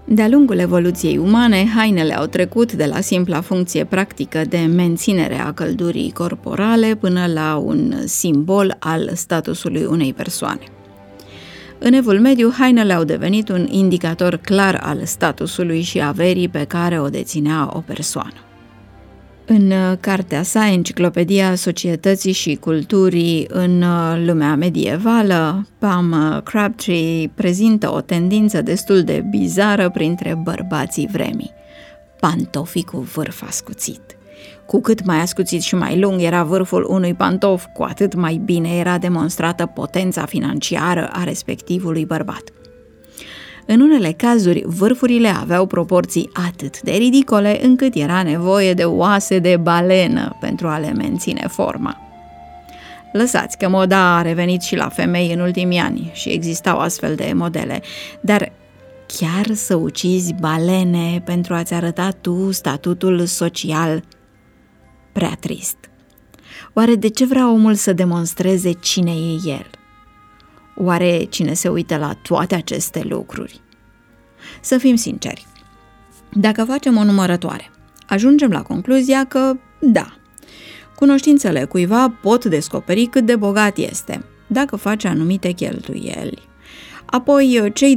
De-a lungul evoluției umane, hainele au trecut de la simpla funcție practică de menținere a căldurii corporale până la un simbol al statusului unei persoane. În Evul Mediu, hainele au devenit un indicator clar al statusului și averii pe care o deținea o persoană. În cartea sa, Enciclopedia Societății și Culturii în lumea medievală, Pam Crabtree prezintă o tendință destul de bizară printre bărbații vremii: pantofii cu vârf ascuțit. Cu cât mai ascuțit și mai lung era vârful unui pantof, cu atât mai bine era demonstrată potența financiară a respectivului bărbat. În unele cazuri, vârfurile aveau proporții atât de ridicole încât era nevoie de oase de balenă pentru a le menține forma. Lăsați că moda a revenit și la femei în ultimii ani și existau astfel de modele, dar chiar să ucizi balene pentru a-ți arăta tu statutul social? Prea trist. Oare de ce vrea omul să demonstreze cine e el? Oare cine se uită la toate aceste lucruri? Să fim sinceri, dacă facem o numărătoare, ajungem la concluzia că, da, cunoștințele cuiva pot descoperi cât de bogat este, dacă face anumite cheltuieli. Apoi, cei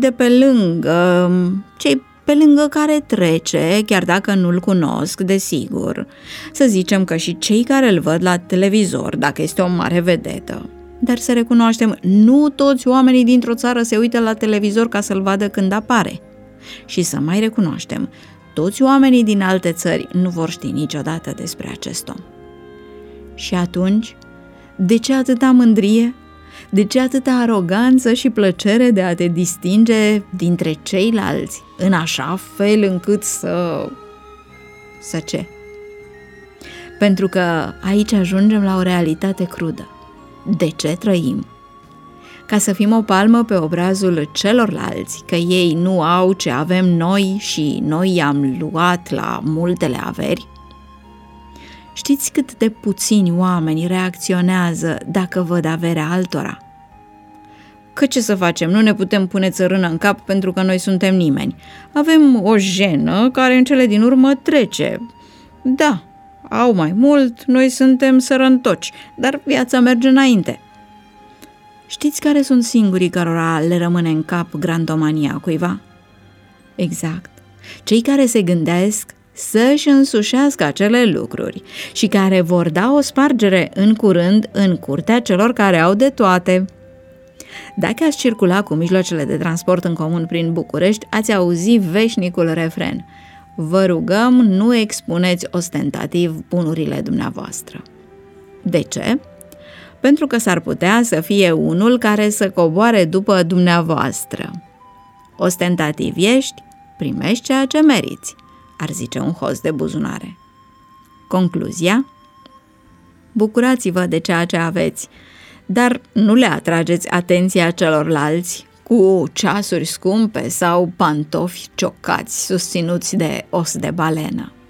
pe lângă care trece, chiar dacă nu-l cunosc, desigur. Să zicem că și cei care îl văd la televizor, dacă este o mare vedetă. Dar să recunoaștem, nu toți oamenii dintr-o țară se uită la televizor ca să-l vadă când apare. Și să mai recunoaștem, toți oamenii din alte țări nu vor ști niciodată despre acest om. Și atunci, de ce atâta mândrie? De ce atâta aroganță și plăcere de a te distinge dintre ceilalți, în așa fel încât să ce? Pentru că aici ajungem la o realitate crudă. De ce trăim? Ca să fim o palmă pe obrazul celorlalți, că ei nu au ce avem noi și noi i-am luat la multele averi? Știți cât de puțini oameni reacționează dacă văd averea altora? Că ce să facem? Nu ne putem pune țărână în cap pentru că noi suntem nimeni. Avem o jenă care în cele din urmă trece. Da, au mai mult, noi suntem sărăntoci, dar viața merge înainte. Știți care sunt singurii cărora le rămâne în cap grandomania cuiva? Exact, cei care se gândesc să-și însușească acele lucruri și care vor da o spargere în curând în curtea celor care au de toate. Dacă ați circula cu mijloacele de transport în comun prin București, ați auzi veșnicul refren: vă rugăm, nu expuneți ostentativ bunurile dumneavoastră. De ce? Pentru că s-ar putea să fie unul care să coboare după dumneavoastră. Ostentativ ești, primești ceea ce meriți, ar zice un host de buzunare. Concluzia? Bucurați-vă de ceea ce aveți, dar nu le atrageți atenția celorlalți cu ceasuri scumpe sau pantofi ciocați susținuți de os de balenă.